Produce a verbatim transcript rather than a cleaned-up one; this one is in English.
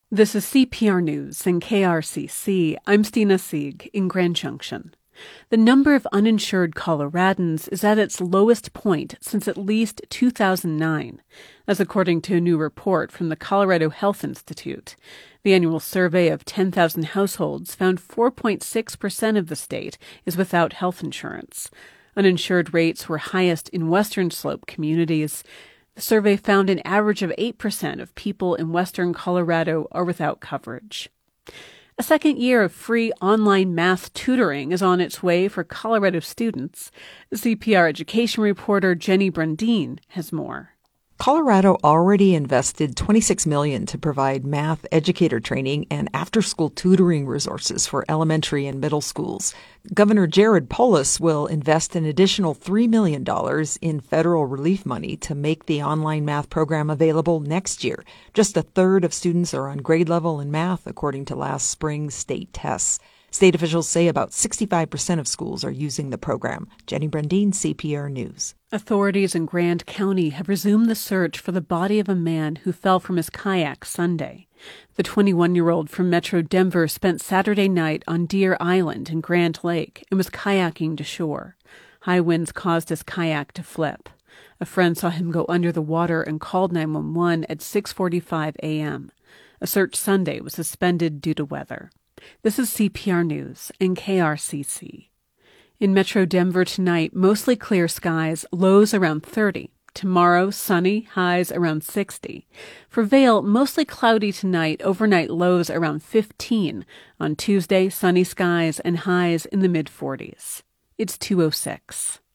This is C P R News and K R C C. I'm Stina Sieg in Grand Junction. The number of uninsured Coloradans is at its lowest point since at least two thousand nine. That's according to a new report from the Colorado Health Institute. The annual survey of ten thousand households found four point six percent of the state is without health insurance. Uninsured rates were highest in Western Slope communities. The survey found an average of eight percent of people in western Colorado are without coverage. A second year of free online math tutoring is on its way for Colorado students. C P R education reporter Jenny Brundin has more. Colorado already invested twenty-six million dollars to provide math educator training and after-school tutoring resources for elementary and middle schools. Governor Jared Polis will invest an additional three million dollars in federal relief money to make the online math program available next year. Just a third of students are on grade level in math, according to last spring's state tests. State officials say about sixty-five percent of schools are using the program. Jenny Brundin, C P R News. Authorities in Grand County have resumed the search for the body of a man who fell from his kayak Sunday. The twenty-one-year-old from Metro Denver spent Saturday night on Deer Island in Grand Lake and was kayaking to shore. High winds caused his kayak to flip. A friend saw him go under the water and called nine one one at six forty-five a.m. A search Sunday was suspended due to weather. This is C P R News and K R C C. In Metro Denver tonight, mostly clear skies, lows around thirty. Tomorrow, sunny, highs around sixty. For Vail, mostly cloudy tonight, overnight lows around fifteen. On Tuesday, sunny skies and highs in the mid-forties. It's two oh six.